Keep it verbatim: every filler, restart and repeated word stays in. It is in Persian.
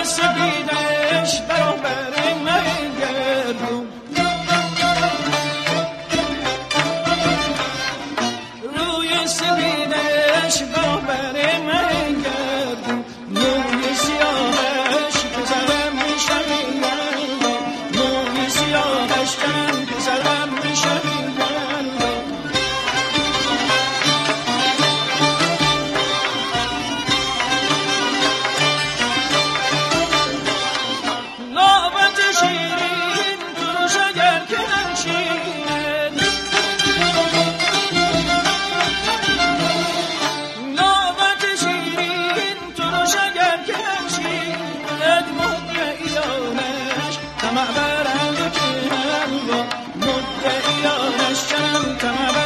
سپیدش برابر من گردون روی سپیدش برابر من گردون موی سیاهش پسرم میشه گردون موی سیاهش کن پسرم میشه گردون شیرین ترش اگر که نمشیند نامت شیرین ترش اگر که نمشیند مدعیانش طمع برند که هم با مدعیانش چنم طمع